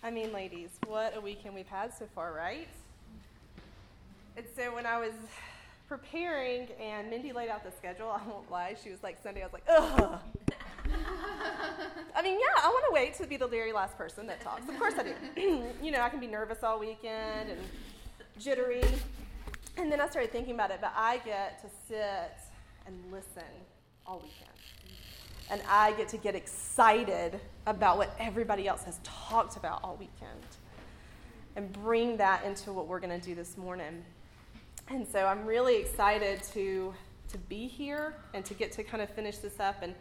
I mean, ladies, what a weekend we've had so far, right? And so when I was preparing and Mindy laid out the schedule, I won't lie, she was like Sunday, I was like, ugh. I mean, yeah, I want to wait to be the very last person that talks. Of course I do. You know, I can be nervous all weekend and jittery. And then I started thinking about it, but I get to sit and listen all weekend. And I get to get excited about what everybody else has talked about all weekend and bring that into what we're going to do this morning. And so I'm really excited to be here and to get to kind of finish this up and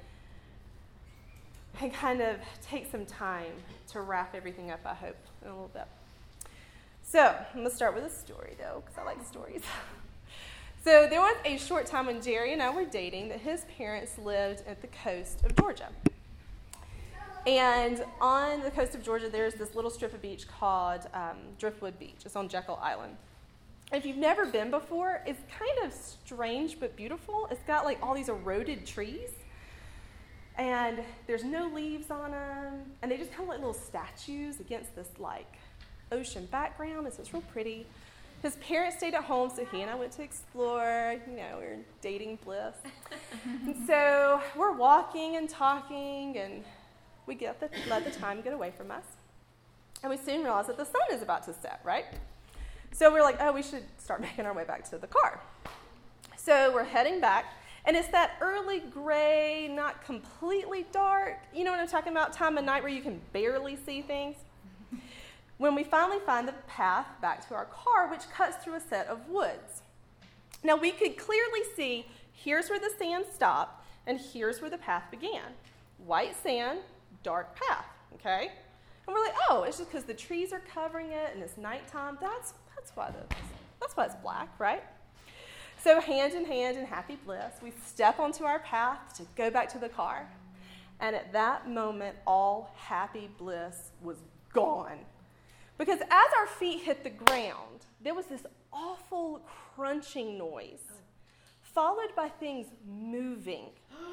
kind of take some time to wrap everything up, I hope, in a little bit. So I'm going to start with a story, though, because I like stories. So there was a short time when Jerry and I were dating that his parents lived at the coast of Georgia. And on the coast of Georgia, there's this little strip of beach called Driftwood Beach. It's on Jekyll Island. If you've never been before, it's kind of strange but beautiful. It's got like all these eroded trees. And there's no leaves on them. And they just kind of like little statues against this like ocean background. It's real pretty. His parents stayed at home, so he and I went to explore. You know, we were dating bliss. And so we're walking and talking, and we let the time get away from us. And we soon realize that the sun is about to set, right? So we're like, oh, we should start making our way back to the car. So we're heading back, and it's that early gray, not completely dark, you know what I'm talking about, time of night where you can barely see things. When we finally find the path back to our car, which cuts through a set of woods. Now, we could clearly see here's where the sand stopped, and here's where the path began. White sand, dark path, okay? And we're like, oh, it's just because the trees are covering it, and it's nighttime. That's why it's black, right? So hand in hand in happy bliss, we step onto our path to go back to the car. And at that moment, all happy bliss was gone. Because as our feet hit the ground, there was this awful crunching noise, followed by things moving.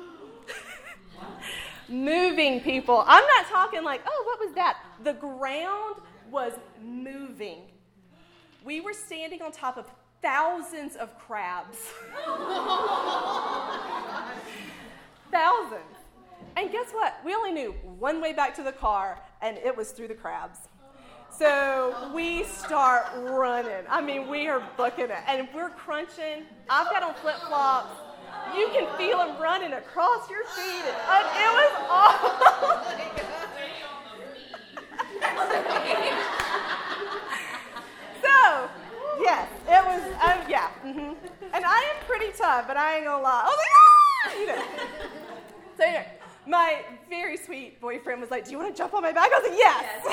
Moving, people. I'm not talking like, oh, what was that? The ground was moving. We were standing on top of thousands of crabs. Thousands. And guess what? We only knew one way back to the car, and it was through the crabs. So we start running. I mean, we are booking it. And we're crunching. I've got on flip-flops. You can feel them running across your feet. And it was awful. So, yes, it was, yeah. Mm-hmm. And I am pretty tough, but I ain't going to lie. I was like, ah! You know. So anyway. My very sweet boyfriend was like, do you want to jump on my back? I was like, yes.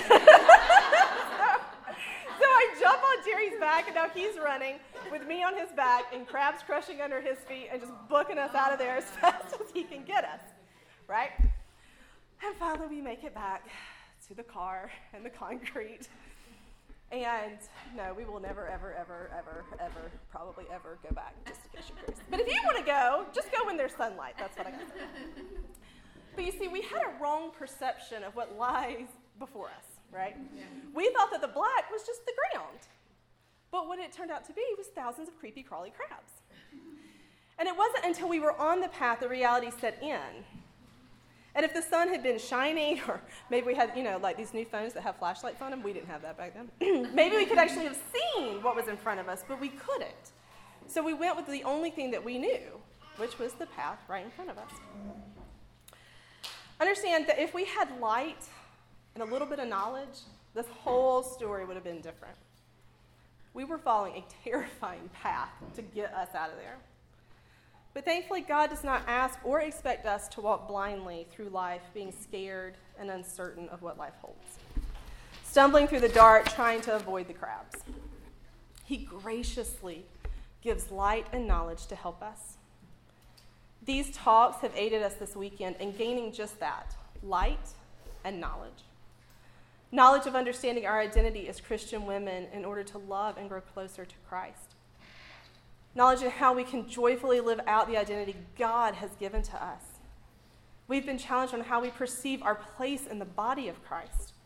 So I jump on Jerry's back, and now he's running with me on his back and crabs crushing under his feet and just booking us out of there as fast as he can get us, right? And finally we make it back to the car and the concrete. And no, we will never, ever, ever, ever, ever, probably ever go back, just in case you're curious. But if you want to go, just go when there's sunlight. That's what I got to say. But you see, we had a wrong perception of what lies before us, right? Yeah. We thought that the black was just the ground. But what it turned out to be was thousands of creepy, crawly crabs. And it wasn't until we were on the path that reality set in. And if the sun had been shining, or maybe we had, you know, like these new phones that have flashlights on them. We didn't have that back then. Maybe we could actually have seen what was in front of us, but we couldn't. So we went with the only thing that we knew, which was the path right in front of us. Understand that if we had light and a little bit of knowledge, this whole story would have been different. We were following a terrifying path to get us out of there. But thankfully, God does not ask or expect us to walk blindly through life, being scared and uncertain of what life holds, stumbling through the dark, trying to avoid the crabs. He graciously gives light and knowledge to help us. These talks have aided us this weekend in gaining just that, light and knowledge. Knowledge of understanding our identity as Christian women in order to love and grow closer to Christ. Knowledge of how we can joyfully live out the identity God has given to us. We've been challenged on how we perceive our place in the body of Christ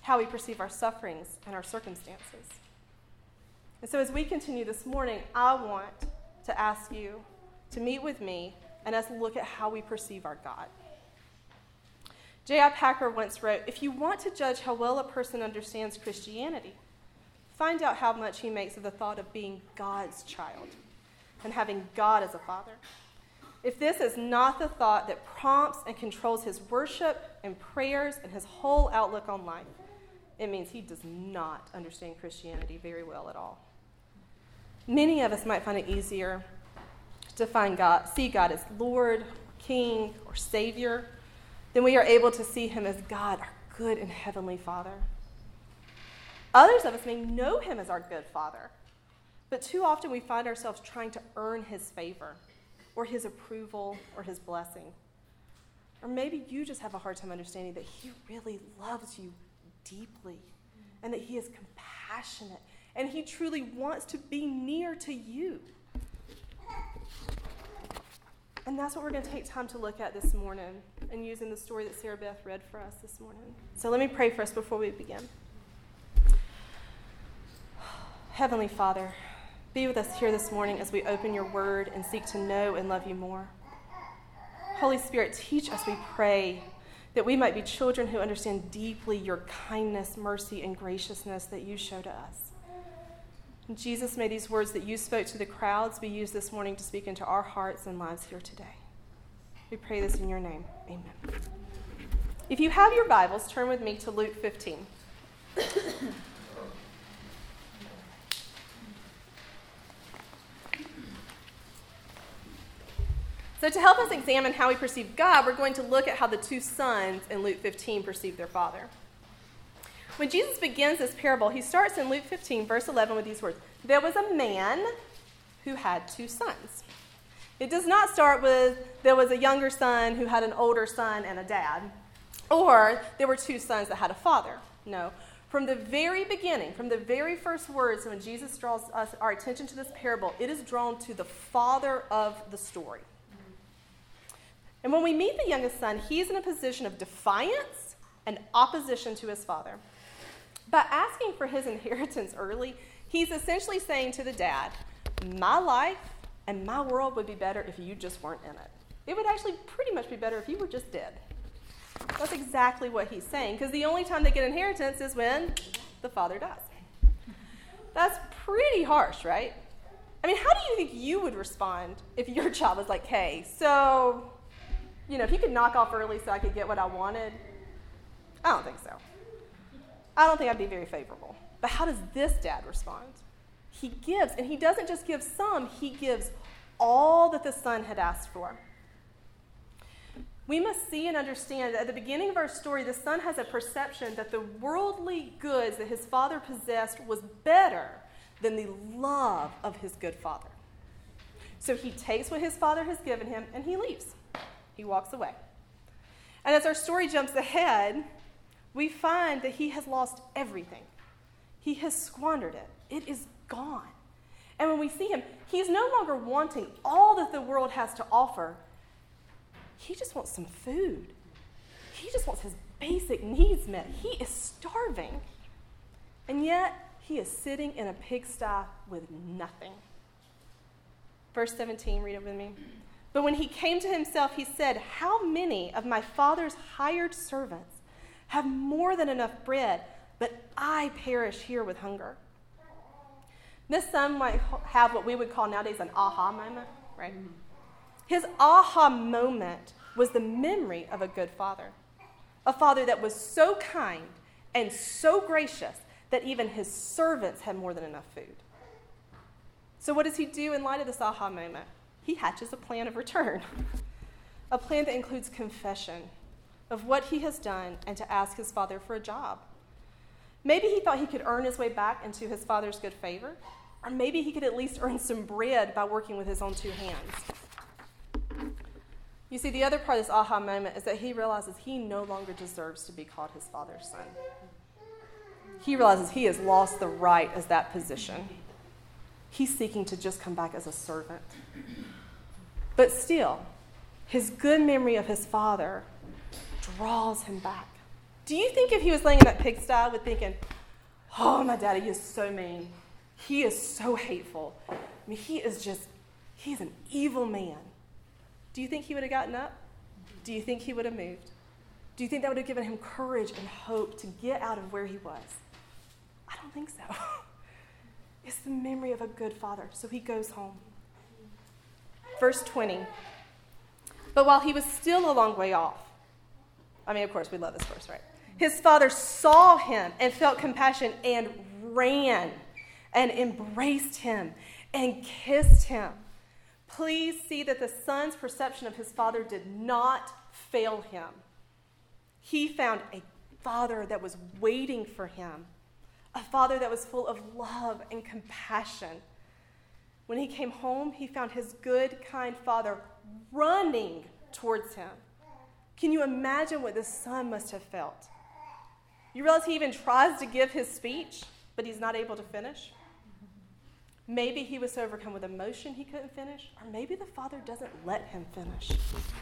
how we perceive our sufferings and our circumstances. And so as we continue this morning, I want to ask you to meet with me and us look at how we perceive our God. J.I. Packer once wrote, "If you want to judge how well a person understands Christianity, find out how much he makes of the thought of being God's child and having God as a father. If this is not the thought that prompts and controls his worship and prayers and his whole outlook on life, it means he does not understand Christianity very well at all." Many of us might find it easier to see God as Lord, King, or Savior than we are able to see him as God, our good and heavenly Father. Others of us may know him as our good Father, but too often we find ourselves trying to earn his favor or his approval or his blessing. Or maybe you just have a hard time understanding that he really loves you deeply and that he is compassionate and he truly wants to be near to you. And that's what we're going to take time to look at this morning and using the story that Sarah Beth read for us this morning. So let me pray for us before we begin. Heavenly Father, be with us here this morning as we open your word and seek to know and love you more. Holy Spirit, teach us, we pray, that we might be children who understand deeply your kindness, mercy, and graciousness that you show to us. And Jesus, may these words that you spoke to the crowds be used this morning to speak into our hearts and lives here today. We pray this in your name. Amen. If you have your Bibles, turn with me to Luke 15. So to help us examine how we perceive God, we're going to look at how the two sons in Luke 15 perceive their father. When Jesus begins this parable, he starts in Luke 15, verse 11, with these words: "There was a man who had two sons." It does not start with, "There was a younger son who had an older son and a dad," or "There were two sons that had a father." No. From the very beginning, from the very first words, when Jesus draws our attention to this parable, it is drawn to the father of the story. And when we meet the youngest son, he's in a position of defiance and opposition to his father. By asking for his inheritance early, he's essentially saying to the dad, "My life and my world would be better if you just weren't in it. It would actually pretty much be better if you were just dead." That's exactly what he's saying, because the only time they get inheritance is when the father dies. That's pretty harsh, right? I mean, how do you think you would respond if your child was like, "Hey, so, if you could knock off early so I could get what I wanted?" I don't think so. I don't think I'd be very favorable. But how does this dad respond? He gives, and he doesn't just give some, he gives all that the son had asked for. We must see and understand that at the beginning of our story, the son has a perception that the worldly goods that his father possessed was better than the love of his good father. So he takes what his father has given him and he leaves. He walks away. And as our story jumps ahead, we find that he has lost everything. He has squandered it. It is gone. And when we see him, he's no longer wanting all that the world has to offer. He just wants some food. He just wants his basic needs met. He is starving. And yet, he is sitting in a pigsty with nothing. Verse 17, read it with me. "But when he came to himself, he said, 'How many of my father's hired servants have more than enough bread, but I perish here with hunger?'" This son might have what we would call nowadays an aha moment, right? His aha moment was the memory of a good father, a father that was so kind and so gracious that even his servants had more than enough food. So what does he do in light of this aha moment? He hatches a plan of return, a plan that includes confession of what he has done and to ask his father for a job. Maybe he thought he could earn his way back into his father's good favor, or maybe he could at least earn some bread by working with his own two hands. You see, the other part of this aha moment is that he realizes he no longer deserves to be called his father's son. He realizes he has lost the right as that position. He's seeking to just come back as a servant. But still, his good memory of his father draws him back. Do you think if he was laying in that pigsty with thinking, oh, my daddy is so mean. He is so hateful. I mean, he's an evil man. Do you think he would have gotten up? Do you think he would have moved? Do you think that would have given him courage and hope to get out of where he was? I don't think so. It's the memory of a good father. So he goes home. Verse 20. But while he was still a long way off, I mean, of course, we love this verse, right? His father saw him and felt compassion and ran and embraced him and kissed him. Please see that the son's perception of his father did not fail him. He found a father that was waiting for him, a father that was full of love and compassion. When he came home, he found his good, kind father running towards him. Can you imagine what the son must have felt? You realize he even tries to give his speech, but he's not able to finish? Maybe he was so overcome with emotion he couldn't finish, or maybe the father doesn't let him finish.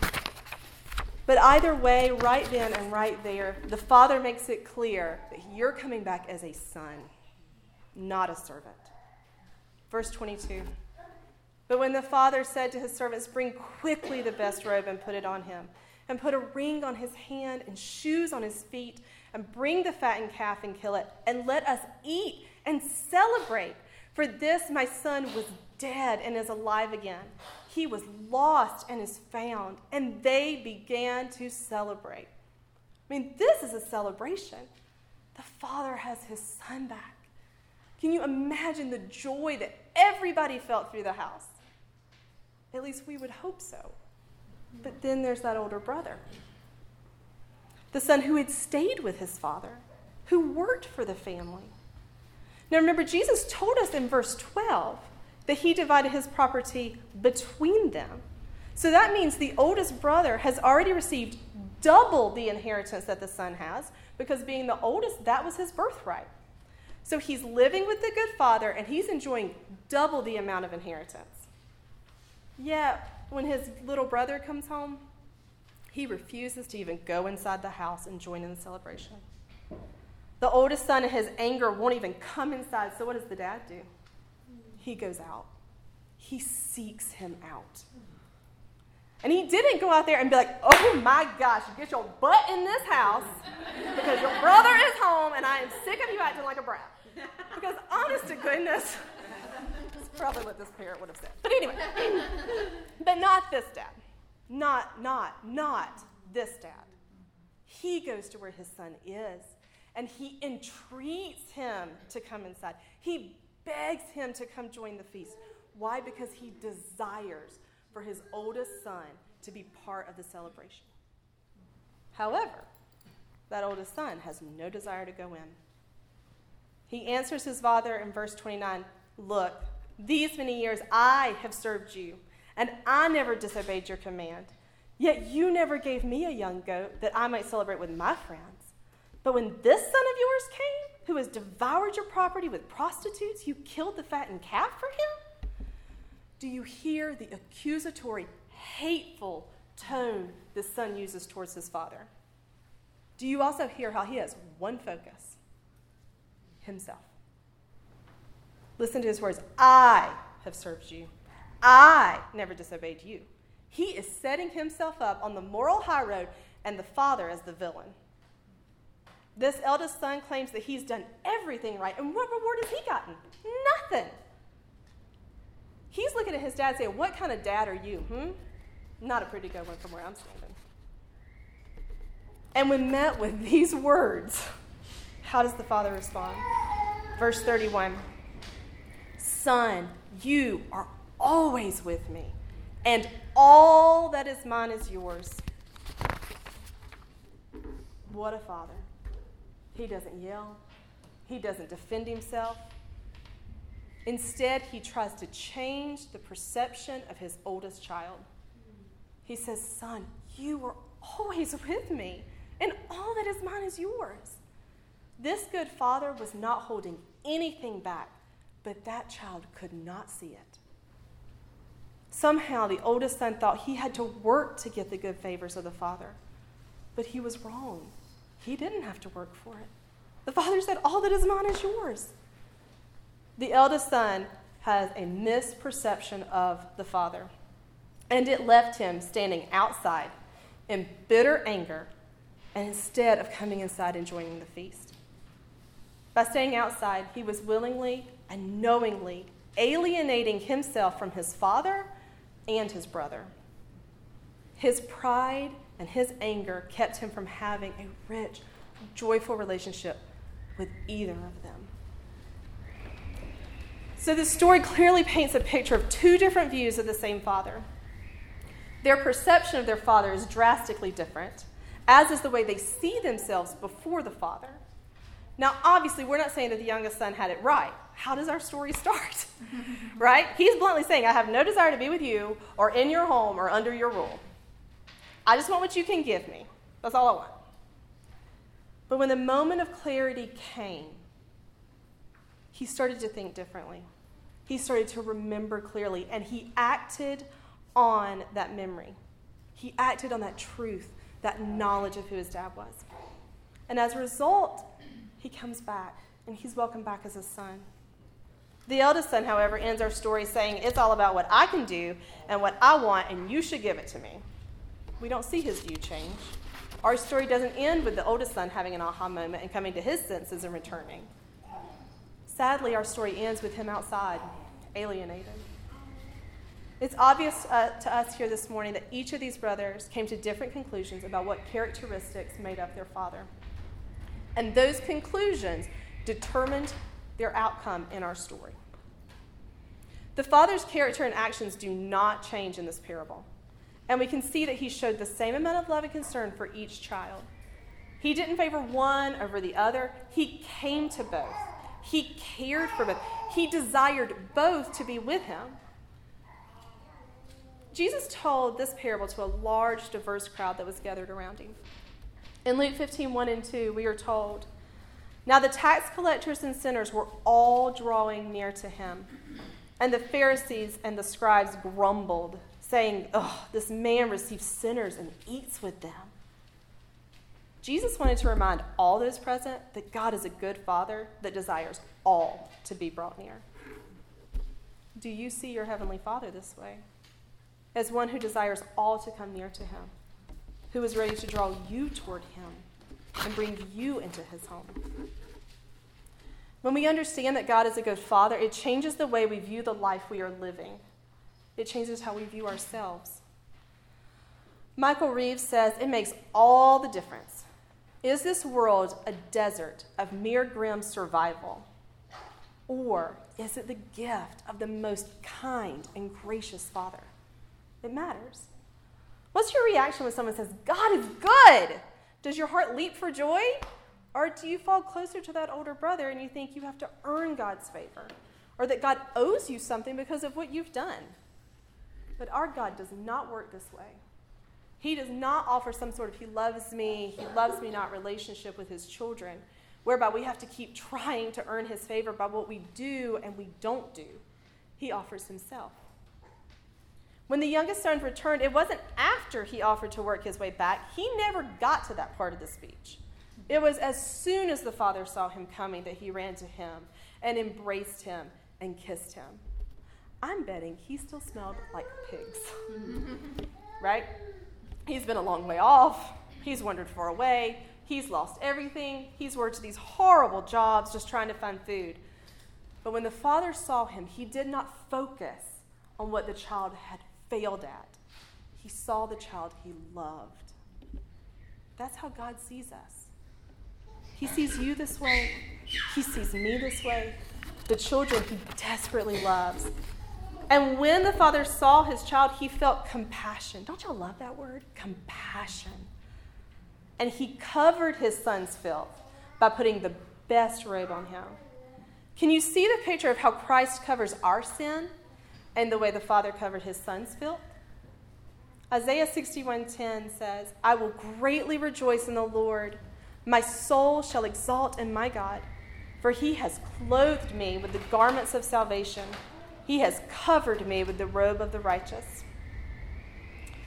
But either way, right then and right there, the father makes it clear that you're coming back as a son, not a servant. Verse 22. But when the father said to his servants, bring quickly the best robe and put it on him, and put a ring on his hand and shoes on his feet, and bring the fattened calf and kill it, and let us eat and celebrate. For this my son was dead and is alive again. He was lost and is found. And they began to celebrate. I mean, this is a celebration. The father has his son back. Can you imagine the joy that everybody felt through the house? At least we would hope so. But then there's that older brother, the son who had stayed with his father, who worked for the family. Now remember, Jesus told us in verse 12 that he divided his property between them. So that means the oldest brother has already received double the inheritance that the son has, because being the oldest, that was his birthright. So he's living with the good father, and he's enjoying double the amount of inheritance. Yet, when his little brother comes home, he refuses to even go inside the house and join in the celebration. The oldest son, in his anger, won't even come inside. So what does the dad do? He goes out. He seeks him out. And he didn't go out there and be like, oh my gosh, get your butt in this house because your brother is home and I am sick of you acting like a brat. Because honest to goodness, that's probably what this parent would have said. But anyway, but not this dad. Not this dad. He goes to where his son is, and he entreats him to come inside. He begs him to come join the feast. Why? Because he desires for his oldest son to be part of the celebration. However, that oldest son has no desire to go in. He answers his father in verse 29, look, these many years I have served you, and I never disobeyed your command. Yet you never gave me a young goat that I might celebrate with my friends. But when this son of yours came, who has devoured your property with prostitutes, you killed the fattened calf for him? Do you hear the accusatory, hateful tone the son uses towards his father? Do you also hear how he has one focus? Himself. Listen to his words. I have served you. I never disobeyed you. He is setting himself up on the moral high road and the father as the villain. This eldest son claims that he's done everything right. And what reward has he gotten? Nothing. He's looking at his dad saying, what kind of dad are you? Not a pretty good one from where I'm standing. And when met with these words, how does the father respond? Verse 31. Son, you are always with me, and all that is mine is yours. What a father. He doesn't yell. He doesn't defend himself. Instead, he tries to change the perception of his oldest child. He says, son, you are always with me, and all that is mine is yours. This good father was not holding anything back, but that child could not see it. Somehow, the oldest son thought he had to work to get the good favors of the father, but he was wrong. He didn't have to work for it. The father said, all that is mine is yours. The eldest son has a misperception of the father, and it left him standing outside in bitter anger, and instead of coming inside and joining the feast. By staying outside, he was willingly and knowingly alienating himself from his father and his brother. His pride and his anger kept him from having a rich, joyful relationship with either of them. So this story clearly paints a picture of two different views of the same father. Their perception of their father is drastically different, as is the way they see themselves before the father. Now, obviously, we're not saying that the youngest son had it right. How does our story start? Right? He's bluntly saying, I have no desire to be with you or in your home or under your rule. I just want what you can give me. That's all I want. But when the moment of clarity came, he started to think differently. He started to remember clearly, and he acted on that memory. He acted on that truth, that knowledge of who his dad was. And as a result, he comes back, and he's welcomed back as a son. The eldest son, however, ends our story saying, it's all about what I can do and what I want, and you should give it to me. We don't see his view change. Our story doesn't end with the oldest son having an aha moment and coming to his senses and returning. Sadly, our story ends with him outside, alienated. It's obvious to us here this morning that each of these brothers came to different conclusions about what characteristics made up their father. And those conclusions determined their outcome in our story. The father's character and actions do not change in this parable. And we can see that he showed the same amount of love and concern for each child. He didn't favor one over the other. He came to both. He cared for both. He desired both to be with him. Jesus told this parable to a large, diverse crowd that was gathered around him. In Luke 15:1-2, we are told, now the tax collectors and sinners were all drawing near to him, and the Pharisees and the scribes grumbled, saying, oh, this man receives sinners and eats with them. Jesus wanted to remind all those present that God is a good father that desires all to be brought near. Do you see your heavenly Father this way? As one who desires all to come near to him, who is ready to draw you toward him and bring you into his home. When we understand that God is a good father, it changes the way we view the life we are living. It changes how we view ourselves. Michael Reeves says, it makes all the difference. Is this world a desert of mere grim survival? Or is it the gift of the most kind and gracious Father? It matters. What's your reaction when someone says, God is good? Does your heart leap for joy? Or do you fall closer to that older brother and you think you have to earn God's favor? Or that God owes you something because of what you've done? But our God does not work this way. He does not offer some sort of he loves me not relationship with his children, whereby we have to keep trying to earn his favor by what we do and we don't do. He offers himself. When the youngest son returned, it wasn't after he offered to work his way back. He never got to that part of the speech. It was as soon as the father saw him coming that he ran to him and embraced him and kissed him. I'm betting he still smelled like pigs, right? He's been a long way off. He's wandered far away. He's lost everything. He's worked these horrible jobs just trying to find food. But when the father saw him, he did not focus on what the child had failed at. He saw the child he loved. That's how God sees us. He sees you this way. He sees me this way. The children he desperately loves. And when the father saw his child, he felt compassion. Don't y'all love that word? Compassion. And he covered his son's filth by putting the best robe on him. Can you see the picture of how Christ covers our sin and the way the father covered his son's filth? Isaiah 61:10 says, I will greatly rejoice in the Lord. My soul shall exalt in my God, for he has clothed me with the garments of salvation. He has covered me with the robe of the righteous.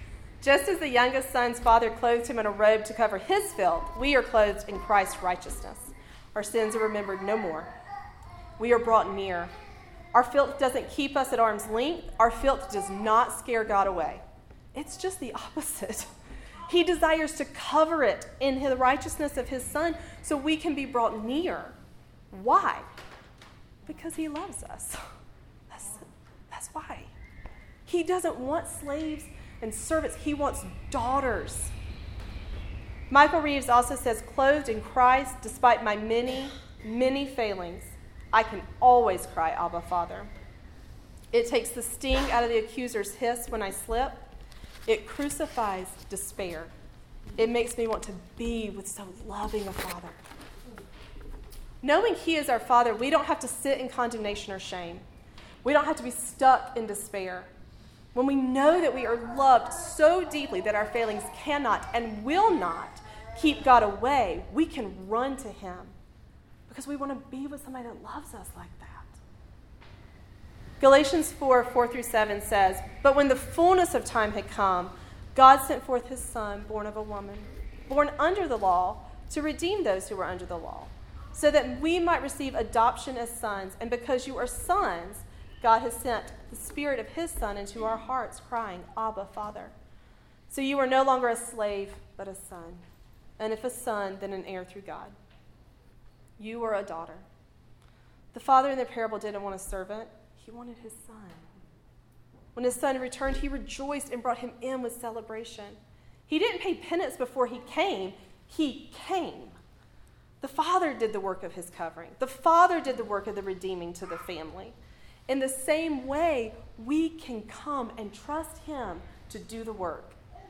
Just as the youngest son's father clothed him in a robe to cover his filth, we are clothed in Christ's righteousness. Our sins are remembered no more. We are brought near. Our filth doesn't keep us at arm's length. Our filth does not scare God away. It's just the opposite. He desires to cover it in the righteousness of his Son so we can be brought near. Why? Because he loves us. That's why. He doesn't want slaves and servants. He wants daughters. Michael Reeves also says, clothed in Christ, despite my many, many failings, I can always cry, Abba, Father. It takes the sting out of the accuser's hiss when I slip. It crucifies despair. It makes me want to be with so loving a Father. Knowing he is our Father, we don't have to sit in condemnation or shame. We don't have to be stuck in despair. When we know that we are loved so deeply that our failings cannot and will not keep God away, we can run to him because we want to be with somebody that loves us like that. Galatians 4:4-7 says, "But when the fullness of time had come, God sent forth his Son, born of a woman, born under the law, to redeem those who were under the law, so that we might receive adoption as sons. And because you are sons, God has sent the Spirit of his Son into our hearts, crying, Abba, Father. So you are no longer a slave, but a son. And if a son, then an heir through God. You are a daughter." The father in the parable didn't want a servant. He wanted his son. When his son returned, he rejoiced and brought him in with celebration. He didn't pay penance before he came. He came. The Father did the work of his covering. The Father did the work of the redeeming to the family. In the same way, we can come and trust him to do the work.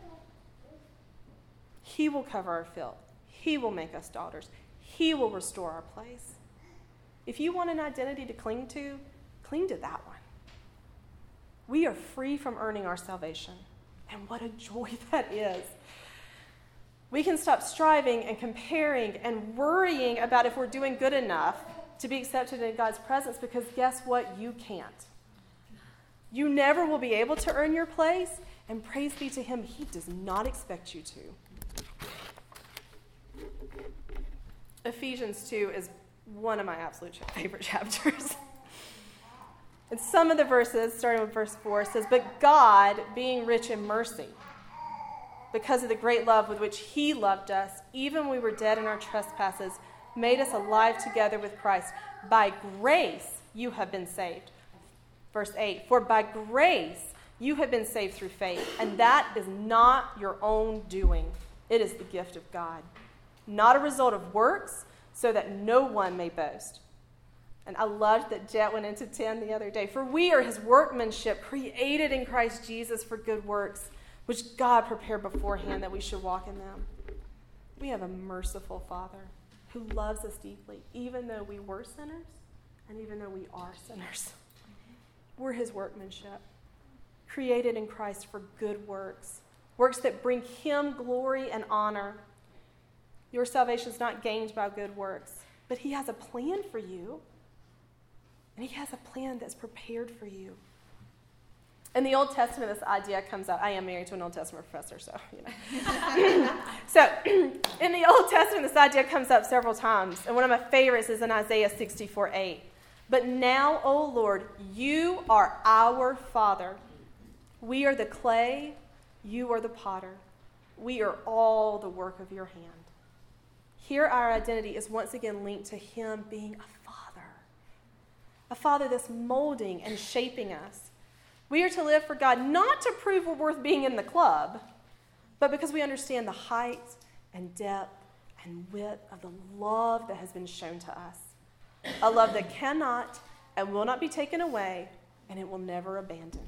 He will cover our filth. He will make us daughters. He will restore our place. If you want an identity to cling to that one. We are free from earning our salvation. And what a joy that is. We can stop striving and comparing and worrying about if we're doing good enough to be accepted in God's presence, because guess what? You can't. You never will be able to earn your place, and praise be to him, he does not expect you to. Ephesians 2 is one of my absolute favorite chapters. And some of the verses, starting with verse 4, says, "But God, being rich in mercy, because of the great love with which he loved us, even when we were dead in our trespasses, made us alive together with Christ. By grace you have been saved." Verse 8, "For by grace you have been saved through faith, and that is not your own doing. It is the gift of God, not a result of works, so that no one may boast." And I loved that Jet went into 10 the other day. "For we are his workmanship, created in Christ Jesus for good works, which God prepared beforehand that we should walk in them." We have a merciful Father who loves us deeply, even though we were sinners and even though we are sinners. We're his workmanship, created in Christ for good works, works that bring him glory and honor. Your salvation is not gained by good works, but he has a plan for you, and he has a plan that's prepared for you. In the Old Testament, this idea comes up. I am married to an Old Testament professor, so, So, in the Old Testament, this idea comes up several times. And one of my favorites is in Isaiah 64:8. "But now, O Lord, you are our Father. We are the clay, you are the potter. We are all the work of your hand." Here, our identity is once again linked to him being a Father that's molding and shaping us. We are to live for God, not to prove we're worth being in the club, but because we understand the height and depth and width of the love that has been shown to us. A love that cannot and will not be taken away, and it will never abandon.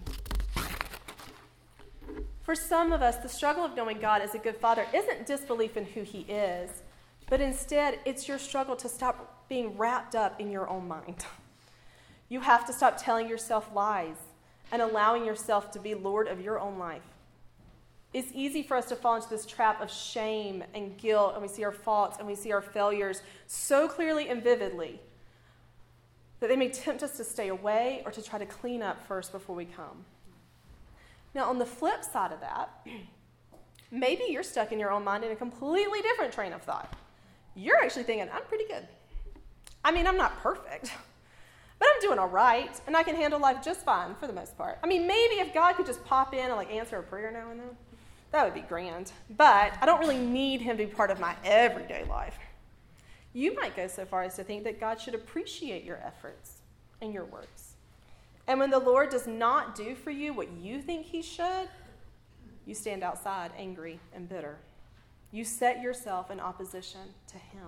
For some of us, the struggle of knowing God as a good Father isn't disbelief in who he is, but instead it's your struggle to stop being wrapped up in your own mind. You have to stop telling yourself lies and allowing yourself to be Lord of your own life. It's easy for us to fall into this trap of shame and guilt, and we see our faults and we see our failures so clearly and vividly that they may tempt us to stay away or to try to clean up first before we come. Now, on the flip side of that, Maybe you're stuck in your own mind in a completely different train of thought. You're actually thinking, I'm pretty good. I mean, I'm not perfect, but I'm doing all right, and I can handle life just fine for the most part. I mean, maybe if God could just pop in and answer a prayer now and then, that would be grand. But I don't really need him to be part of my everyday life. You might go so far as to think that God should appreciate your efforts and your works. And when the Lord does not do for you what you think he should, you stand outside angry and bitter. You set yourself in opposition to him.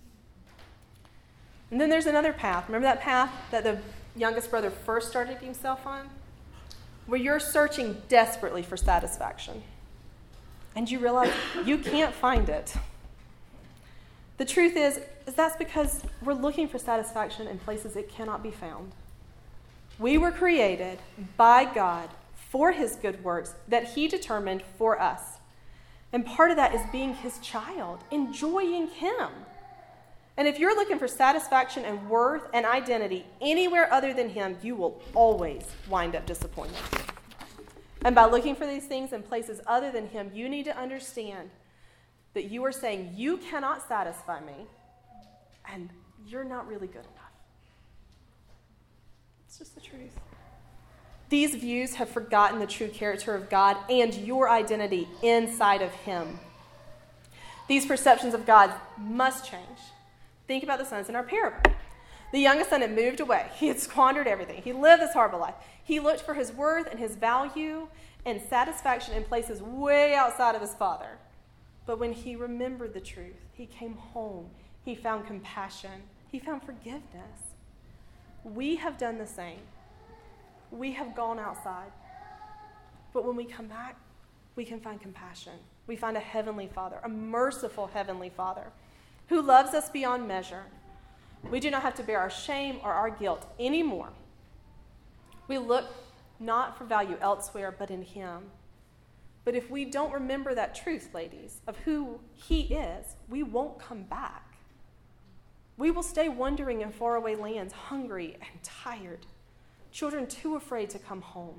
And then there's another path. Remember that path that the youngest brother first started himself on? Where you're searching desperately for satisfaction. And you realize you can't find it. The truth is that's because we're looking for satisfaction in places it cannot be found. We were created by God for his good works that he determined for us. And part of that is being his child, enjoying him. And if you're looking for satisfaction and worth and identity anywhere other than him, you will always wind up disappointed. And by looking for these things in places other than him, you need to understand that you are saying, you cannot satisfy me, and you're not really good enough. It's just the truth. These views have forgotten the true character of God and your identity inside of him. These perceptions of God must change. Think about the sons in our parable. The youngest son had moved away. He had squandered everything. He lived this horrible life. He looked for his worth and his value and satisfaction in places way outside of his father. But when he remembered the truth, he came home. He found compassion. He found forgiveness. We have done the same. We have gone outside. But when we come back, we can find compassion. We find a heavenly Father, a merciful heavenly Father, who loves us beyond measure. We do not have to bear our shame or our guilt anymore. We look not for value elsewhere, but in him. But if we don't remember that truth, ladies, of who he is, we won't come back. We will stay wandering in faraway lands, hungry and tired, children too afraid to come home.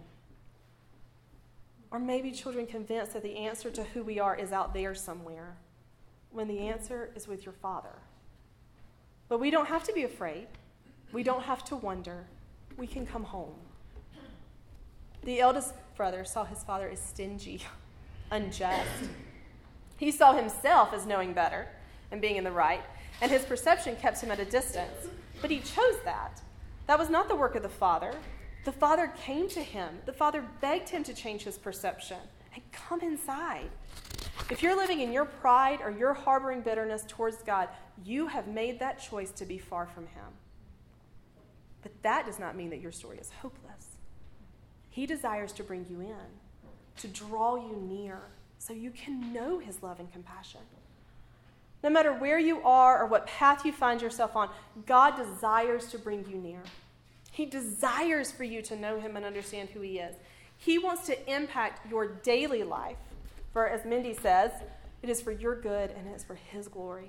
Or maybe children convinced that the answer to who we are is out there somewhere, when the answer is with your Father. But we don't have to be afraid. We don't have to wonder. We can come home. The eldest brother saw his father as stingy, unjust. He saw himself as knowing better and being in the right, and his perception kept him at a distance. But he chose that. That was not the work of the Father. The Father came to him. The Father begged him to change his perception and come inside. If you're living in your pride or you're harboring bitterness towards God, you have made that choice to be far from him. But that does not mean that your story is hopeless. He desires to bring you in, to draw you near, so you can know his love and compassion. No matter where you are or what path you find yourself on, God desires to bring you near. He desires for you to know him and understand who he is. He wants to impact your daily life. For as Mindy says, it is for your good and it is for his glory.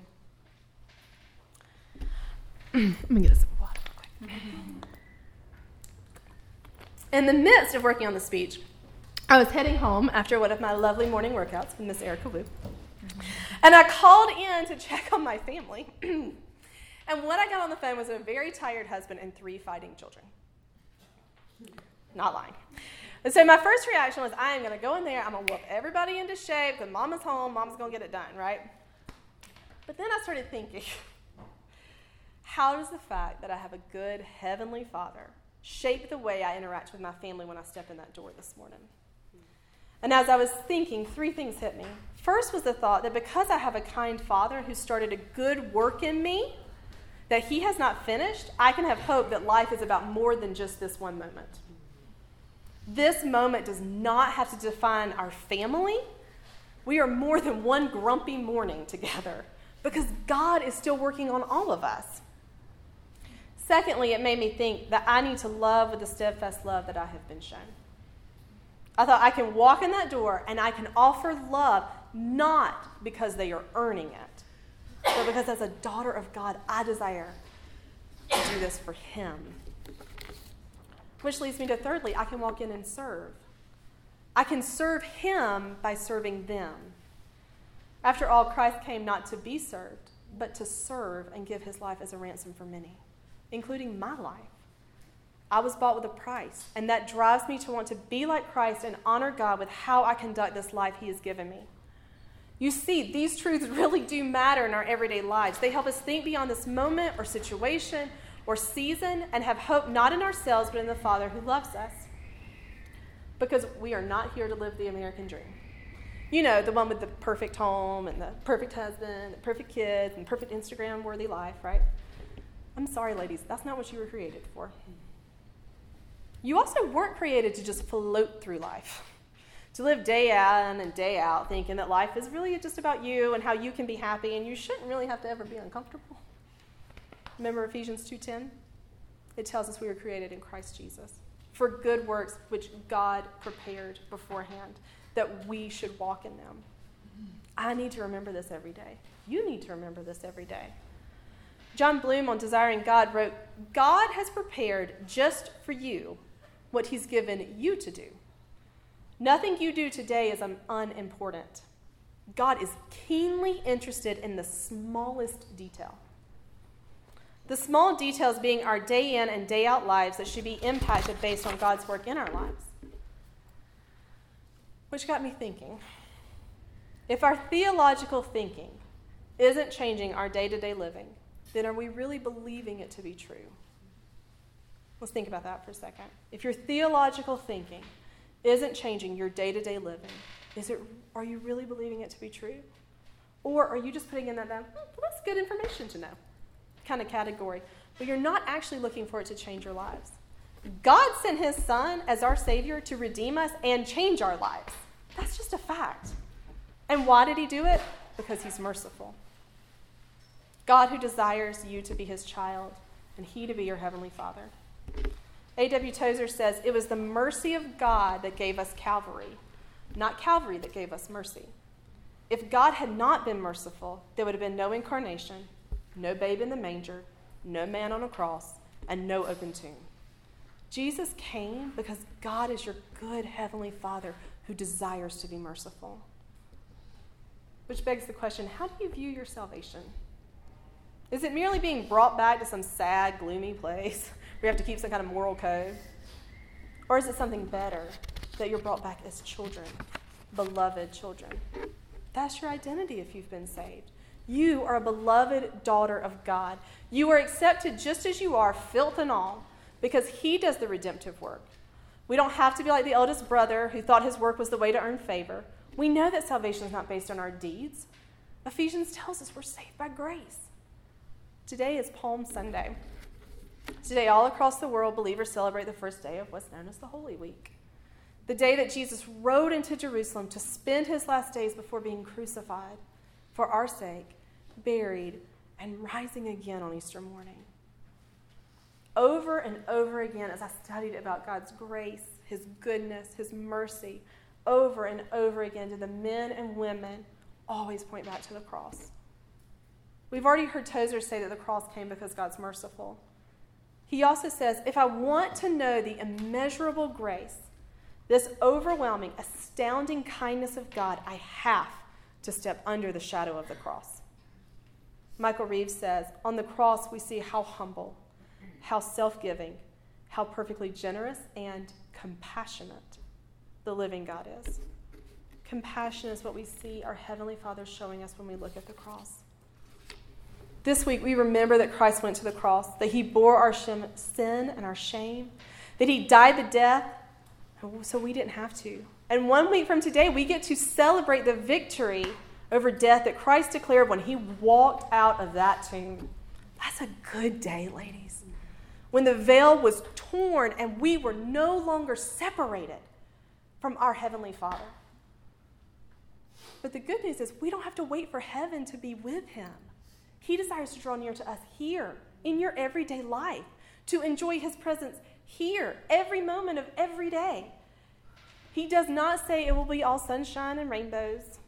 Let me get a sip of water real quick. In the midst of working on the speech, I was heading home after one of my lovely morning workouts with Miss Erica Wu. And I called in to check on my family. And when I got on the phone was a very tired husband and 3 fighting children. Not lying. And so my first reaction was, I am going to go in there, I'm going to whoop everybody into shape, because Mama's home, Mama's going to get it done, right? But then I started thinking, how does the fact that I have a good heavenly Father shape the way I interact with my family when I step in that door this morning? And as I was thinking, 3 things hit me. First was the thought that because I have a kind Father who started a good work in me that he has not finished, I can have hope that life is about more than just this one moment. This moment does not have to define our family. We are more than one grumpy morning together because God is still working on all of us. Secondly, it made me think that I need to love with the steadfast love that I have been shown. I thought I can walk in that door and I can offer love not because they are earning it, but because as a daughter of God, I desire to do this for him. Which leads me to thirdly, I can walk in and serve. I can serve him by serving them. After all, Christ came not to be served, but to serve and give his life as a ransom for many, including my life. I was bought with a price, and that drives me to want to be like Christ and honor God with how I conduct this life he has given me. You see, these truths really do matter in our everyday lives. They help us think beyond this moment or situation or season and have hope not in ourselves, but in the Father who loves us. Because we are not here to live the American dream. You know, the one with the perfect home and the perfect husband, the perfect kids, and perfect Instagram-worthy life, right? I'm sorry, ladies, that's not what you were created for. You also weren't created to just float through life, to live day in and day out thinking that life is really just about you and how you can be happy, and you shouldn't really have to ever be uncomfortable. Remember Ephesians 2:10? It tells us we were created in Christ Jesus for good works which God prepared beforehand, that we should walk in them. I need to remember this every day. You need to remember this every day. John Bloom on Desiring God wrote, God has prepared just for you what he's given you to do. Nothing you do today is unimportant. God is keenly interested in the smallest detail. The small details being our day in and day out lives that should be impacted based on God's work in our lives. Which got me thinking, if our theological thinking isn't changing our day-to-day living, then are we really believing it to be true? Let's think about that for a second. If your theological thinking isn't changing your day-to-day living, are you really believing it to be true? Or are you just putting in that, that's good information to know kind of category, but you're not actually looking for it to change your lives? God sent his son as our Savior to redeem us and change our lives. That's just a fact. And why did he do it? Because he's merciful. God who desires you to be his child and he to be your heavenly Father. A.W. Tozer says, it was the mercy of God that gave us Calvary, not Calvary that gave us mercy. If God had not been merciful, there would have been no incarnation, no babe in the manger, no man on a cross, and no open tomb. Jesus came because God is your good heavenly Father who desires to be merciful. Which begs the question, how do you view your salvation? Is it merely being brought back to some sad, gloomy place where you have to keep some kind of moral code? Or is it something better, that you're brought back as children, beloved children? That's your identity if you've been saved. You are a beloved daughter of God. You are accepted just as you are, filth and all, because he does the redemptive work. We don't have to be like the eldest brother who thought his work was the way to earn favor. We know that salvation is not based on our deeds. Ephesians tells us we're saved by grace. Today is Palm Sunday. Today, all across the world, believers celebrate the first day of what's known as the Holy Week. The day that Jesus rode into Jerusalem to spend his last days before being crucified for our sake, buried, and rising again on Easter morning. Over and over again, as I studied about God's grace, his goodness, his mercy, over and over again, did the men and women always point back to the cross. We've already heard Tozer say that the cross came because God's merciful. He also says, if I want to know the immeasurable grace, this overwhelming, astounding kindness of God, I have to step under the shadow of the cross. Michael Reeves says, on the cross we see how humble, how self-giving, how perfectly generous and compassionate the living God is. Compassion is what we see our Heavenly Father showing us when we look at the cross. This week we remember that Christ went to the cross, that he bore our sin and our shame, that he died the death so we didn't have to. And 1 week from today, we get to celebrate the victory over death that Christ declared when he walked out of that tomb. That's a good day, ladies. When the veil was torn and we were no longer separated from our Heavenly Father. But the good news is we don't have to wait for heaven to be with him. He desires to draw near to us here in your everyday life, to enjoy his presence here every moment of every day. He does not say it will be all sunshine and rainbows,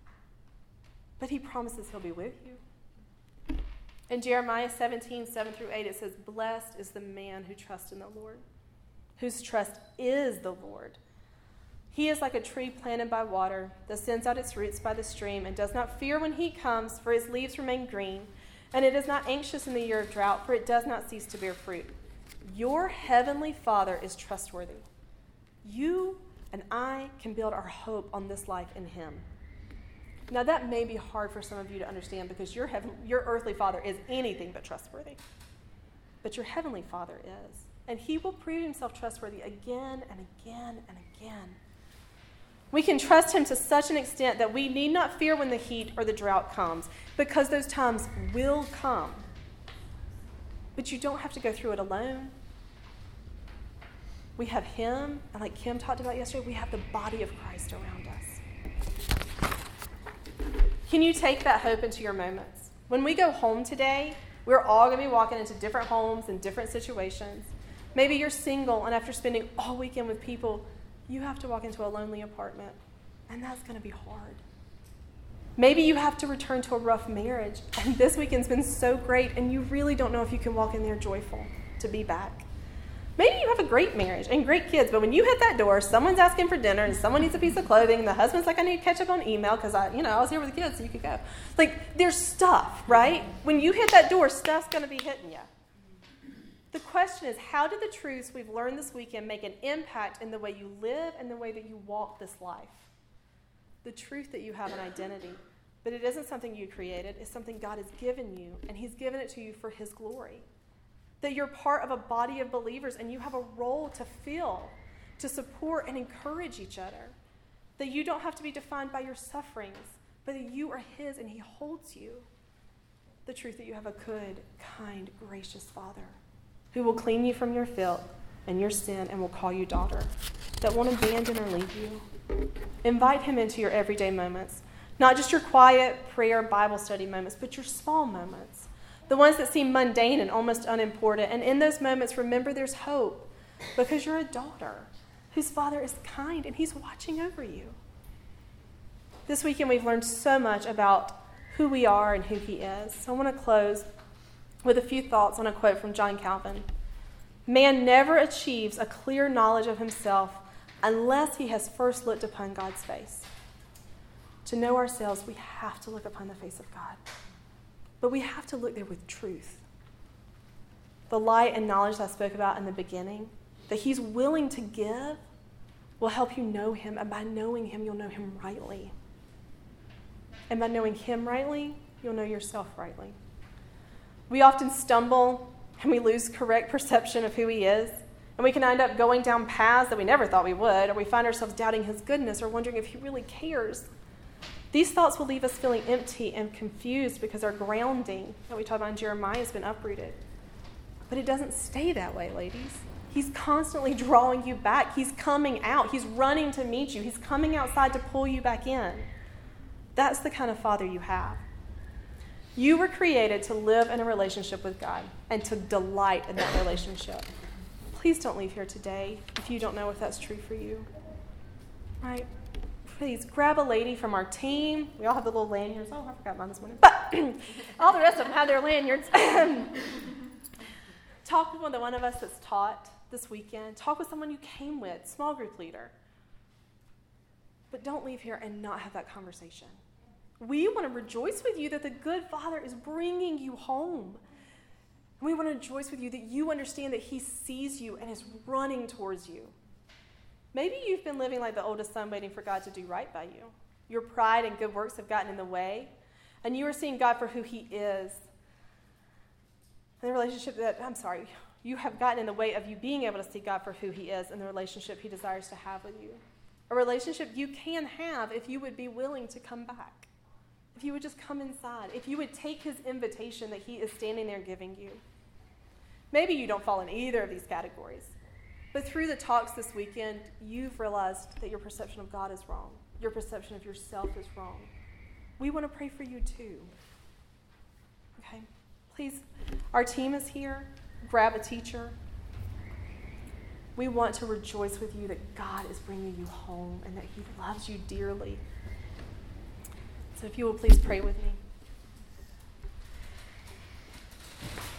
but he promises he'll be with you. In Jeremiah 17:7-8, it says, blessed is the man who trusts in the Lord, whose trust is the Lord. He is like a tree planted by water that sends out its roots by the stream and does not fear when heat comes, for its leaves remain green, and it is not anxious in the year of drought, for it does not cease to bear fruit. Your heavenly Father is trustworthy. You and I can build our hope on this life in him. Now, that may be hard for some of you to understand because your earthly father is anything but trustworthy. But your heavenly Father is. And he will prove himself trustworthy again and again and again. We can trust him to such an extent that we need not fear when the heat or the drought comes, because those times will come. But you don't have to go through it alone. We have him, and like Kim talked about yesterday, we have the body of Christ around us. Can you take that hope into your moments? When we go home today, we're all going to be walking into different homes and different situations. Maybe you're single, and after spending all weekend with people, you have to walk into a lonely apartment, and that's going to be hard. Maybe you have to return to a rough marriage, and this weekend's been so great, and you really don't know if you can walk in there joyful to be back. Maybe you have a great marriage and great kids, but when you hit that door, someone's asking for dinner, and someone needs a piece of clothing, and the husband's like, I need to catch up on email because I was here with the kids, so you could go. Like, there's stuff, right? When you hit that door, stuff's going to be hitting you. The question is, how did the truths we've learned this weekend make an impact in the way you live and the way that you walk this life? The truth that you have an identity, but it isn't something you created. It's something God has given you, and he's given it to you for his glory. That you're part of a body of believers, and you have a role to fill, to support and encourage each other. That you don't have to be defined by your sufferings, but that you are his and he holds you. The truth that you have a good, kind, gracious Father who will clean you from your filth and your sin and will call you daughter, that won't abandon or leave you. Invite him into your everyday moments, not just your quiet prayer Bible study moments, but your small moments, the ones that seem mundane and almost unimportant. And in those moments, remember there's hope because you're a daughter whose Father is kind and he's watching over you. This weekend, we've learned so much about who we are and who he is. So I want to close with a few thoughts on a quote from John Calvin. Man never achieves a clear knowledge of himself unless he has first looked upon God's face. To know ourselves, we have to look upon the face of God. But we have to look there with truth. The light and knowledge that I spoke about in the beginning, that he's willing to give, will help you know him. And by knowing him, you'll know him rightly. And by knowing him rightly, you'll know yourself rightly. We often stumble and we lose correct perception of who he is. And we can end up going down paths that we never thought we would, or we find ourselves doubting his goodness or wondering if he really cares. These thoughts will leave us feeling empty and confused because our grounding that we talked about in Jeremiah has been uprooted. But it doesn't stay that way, ladies. He's constantly drawing you back. He's coming out. He's running to meet you. He's coming outside to pull you back in. That's the kind of Father you have. You were created to live in a relationship with God and to delight in that relationship. Please don't leave here today if you don't know if that's true for you. Right? Please grab a lady from our team. We all have the little lanyards. Oh, I forgot mine this morning. But all the rest of them have their lanyards. Talk with one of us that's taught this weekend. Talk with someone you came with, small group leader. But don't leave here and not have that conversation. We want to rejoice with you that the good Father is bringing you home. We want to rejoice with you that you understand that he sees you and is running towards you. Maybe you've been living like the oldest son waiting for God to do right by you. Your pride and good works have gotten in the way, and you are seeing God for who he is. And the relationship you have gotten in the way of you being able to see God for who he is and the relationship he desires to have with you. A relationship you can have if you would be willing to come back. If you would just come inside. If you would take his invitation that he is standing there giving you. Maybe you don't fall in either of these categories. But through the talks this weekend, you've realized that your perception of God is wrong. Your perception of yourself is wrong. We want to pray for you too. Okay? Please, our team is here. Grab a teacher. We want to rejoice with you that God is bringing you home and that he loves you dearly. So if you will please pray with me.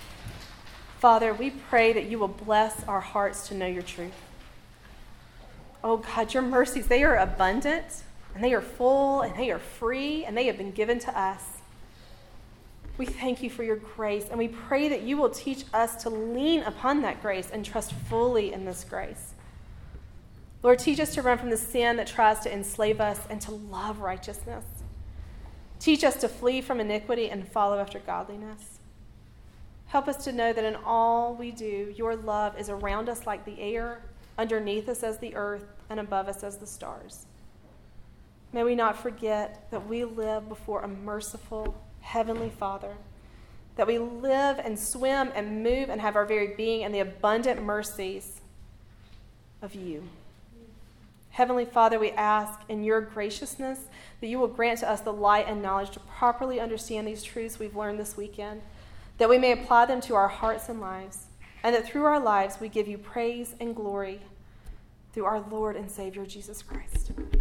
Father, we pray that you will bless our hearts to know your truth. Oh God, your mercies, they are abundant, and they are full, and they are free, and they have been given to us. We thank you for your grace, and we pray that you will teach us to lean upon that grace and trust fully in this grace. Lord, teach us to run from the sin that tries to enslave us and to love righteousness. Teach us to flee from iniquity and follow after godliness. Help us to know that in all we do, your love is around us like the air, underneath us as the earth, and above us as the stars. May we not forget that we live before a merciful, Heavenly Father, that we live and swim and move and have our very being in the abundant mercies of you. Heavenly Father, we ask in your graciousness that you will grant to us the light and knowledge to properly understand these truths we've learned this weekend, that we may apply them to our hearts and lives, and that through our lives we give you praise and glory through our Lord and Savior, Jesus Christ.